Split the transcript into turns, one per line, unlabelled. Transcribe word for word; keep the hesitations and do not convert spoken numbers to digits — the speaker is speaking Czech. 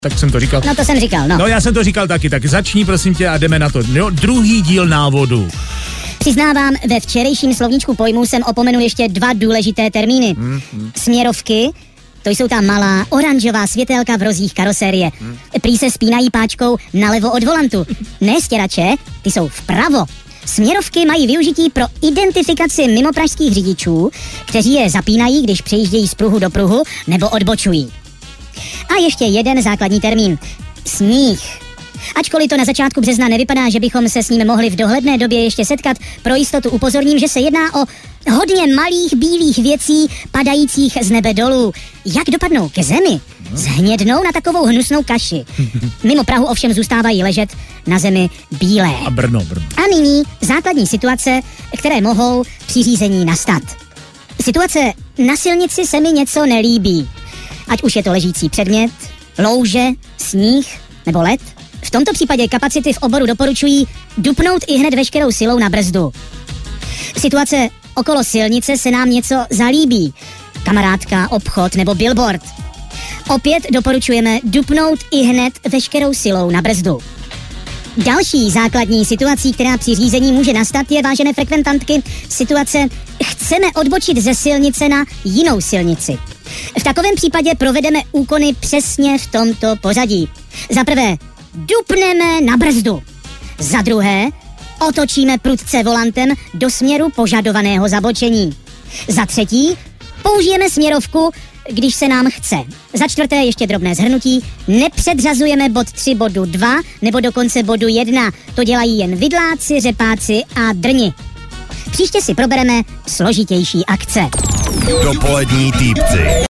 Tak jsem to říkal.
No to jsem říkal, no.
No já jsem to říkal taky, tak začni prosím tě a jdeme na to. Jo, druhý díl návodu.
Přiznávám, ve včerejším slovníčku pojmů jsem opomenul ještě dva důležité termíny. Hmm, hmm. Směrovky, to jsou ta malá oranžová světélka v rozích karosérie. Hmm. Prý se spínají páčkou nalevo od volantu. Ne stěrače, ty jsou vpravo. Směrovky mají využití pro identifikaci mimopražských řidičů, kteří je zapínají, když přejíždějí z pruhu do pruhu nebo odbočují. A ještě jeden základní termín. Sníh. Ačkoliv to na začátku března nevypadá, že bychom se s ním mohli v dohledné době ještě setkat, pro jistotu upozorním, že se jedná o hodně malých bílých věcí padajících z nebe dolů. Jak dopadnou ke zemi? Zhnědnou na takovou hnusnou kaši. Mimo Prahu ovšem zůstávají ležet na zemi bílé.
A Brno, Brno.
A nyní základní situace, které mohou při řízení nastat. Situace na silnici se mi něco nelíbí. Ať už je to ležící předmět, louže, sníh nebo led. V tomto případě kapacity v oboru doporučují dupnout i hned veškerou silou na brzdu. Situace okolo silnice se nám něco zalíbí. Kamarádka, obchod nebo billboard. Opět doporučujeme dupnout i hned veškerou silou na brzdu. Další základní situací, která při řízení může nastat, je, vážené frekventantky, situace chceme odbočit ze silnice na jinou silnici. V takovém případě provedeme úkony přesně v tomto pořadí. Za prvé, dupneme na brzdu. Za druhé, otočíme prudce volantem do směru požadovaného zabočení. Za třetí, použijeme směrovku, když se nám chce. Za čtvrté ještě drobné shrnutí. Nepředřazujeme bod tři bodu dva nebo dokonce bodu jedna. To dělají jen vidláci, řepáci a drni. Příště si probereme složitější akce.
Dopolední týpci.